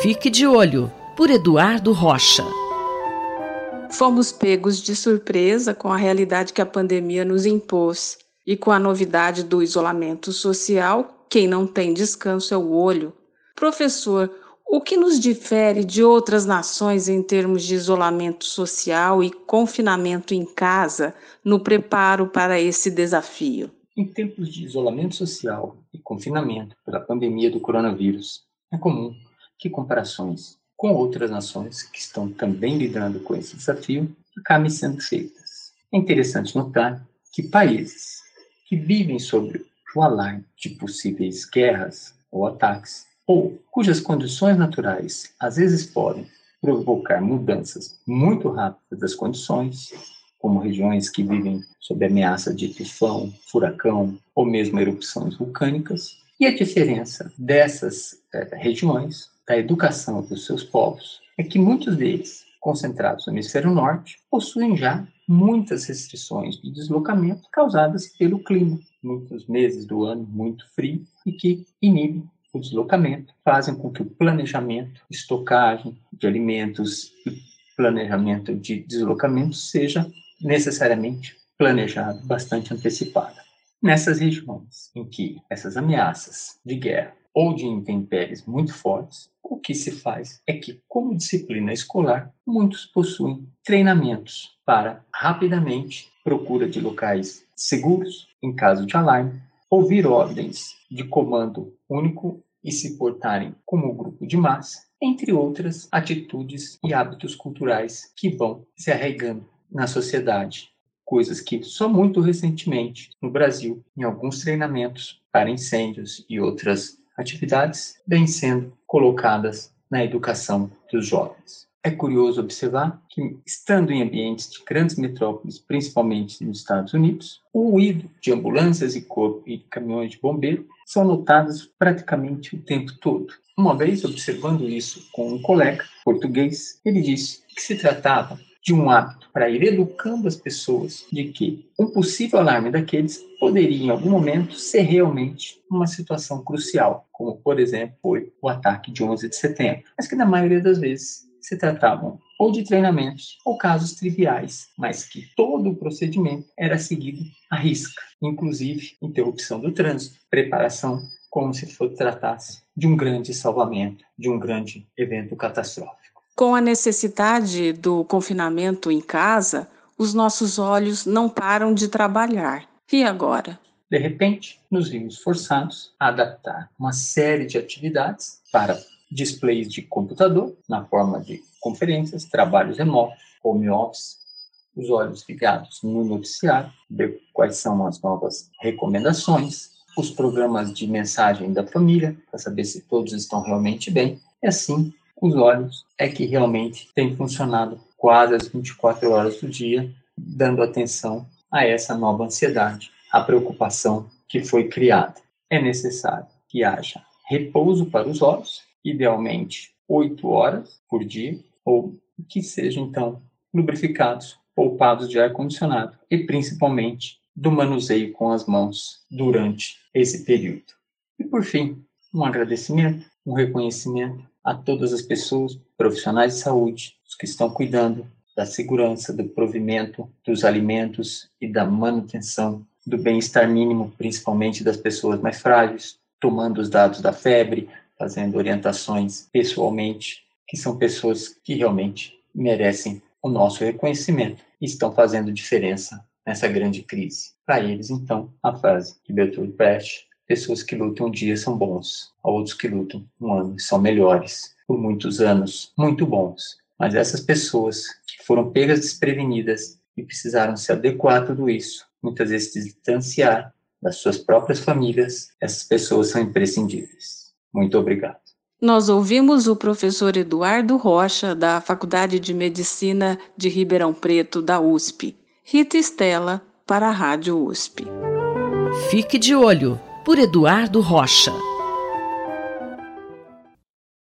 Fique de Olho, por Eduardo Rocha. Fomos pegos de surpresa com a realidade que a pandemia nos impôs e com a novidade do isolamento social. Quem não tem descanso é o olho. Professor, o que nos difere de outras nações em termos de isolamento social e confinamento em casa no preparo para esse desafio? Em tempos de isolamento social e confinamento pela pandemia do coronavírus, é comum que comparações com outras nações que estão também lidando com esse desafio acabem sendo feitas. É interessante notar que países que vivem sob o alarme de possíveis guerras ou ataques, ou cujas condições naturais às vezes podem provocar mudanças muito rápidas das condições, como regiões que vivem sob ameaça de tufão, furacão ou mesmo erupções vulcânicas, e a diferença dessas regiões, da educação dos seus povos, é que muitos deles, concentrados no hemisfério norte, possuem já muitas restrições de deslocamento causadas pelo clima, muitos meses do ano muito frio, e que inibem o deslocamento, fazem com que o planejamento, estocagem de alimentos e planejamento de deslocamento seja necessariamente planejado, bastante antecipado. Nessas regiões em que essas ameaças de guerra ou de intempéries muito fortes, o que se faz é que, como disciplina escolar, muitos possuem treinamentos para, rapidamente, procura de locais seguros, em caso de alarme, ouvir ordens de comando único e se portarem como grupo de massa, entre outras atitudes e hábitos culturais que vão se arraigando na sociedade. Coisas que só muito recentemente, no Brasil, em alguns treinamentos para incêndios e outras atividades, vêm sendo colocadas na educação dos jovens. É curioso observar que, estando em ambientes de grandes metrópoles, principalmente nos Estados Unidos, o ruído de ambulâncias e caminhões de bombeiro são notados praticamente o tempo todo. Uma vez, observando isso com um colega português, ele disse que se tratava de um hábito para ir educando as pessoas de que um possível alarme daqueles poderia, em algum momento, ser realmente uma situação crucial, como, por exemplo, foi o ataque de 11 de setembro, mas que, na maioria das vezes, se tratavam ou de treinamentos ou casos triviais, mas que todo o procedimento era seguido à risca, inclusive interrupção do trânsito, preparação, como se tratasse de um grande salvamento, de um grande evento catastrófico. Com a necessidade do confinamento em casa, os nossos olhos não param de trabalhar. E agora? De repente, nos vimos forçados a adaptar uma série de atividades para displays de computador, na forma de conferências, trabalhos remotos, home office, os olhos ligados no noticiário, ver quais são as novas recomendações, os programas de mensagem da família, para saber se todos estão realmente bem, e assim os olhos é que realmente têm funcionado quase as 24 horas do dia, dando atenção a essa nova ansiedade, a preocupação que foi criada. É necessário que haja repouso para os olhos, idealmente 8 horas por dia, ou que sejam, então, lubrificados, poupados de ar-condicionado e, principalmente, do manuseio com as mãos durante esse período. E, por fim, um agradecimento, um reconhecimento a todas as pessoas, profissionais de saúde, os que estão cuidando da segurança, do provimento dos alimentos e da manutenção do bem-estar mínimo, principalmente das pessoas mais frágeis, tomando os dados da febre, fazendo orientações pessoalmente, que são pessoas que realmente merecem o nosso reconhecimento e estão fazendo diferença nessa grande crise. Para eles, então, a frase de Bertolt Brecht: pessoas que lutam um dia são bons, há outros que lutam um ano e são melhores, por muitos anos muito bons. Mas essas pessoas que foram pegas desprevenidas e precisaram se adequar a tudo isso, muitas vezes se distanciar das suas próprias famílias, essas pessoas são imprescindíveis. Muito obrigado. Nós ouvimos o professor Eduardo Rocha, da Faculdade de Medicina de Ribeirão Preto, da USP. Rita Estela, para a Rádio USP. Fique de Olho, por Eduardo Rocha.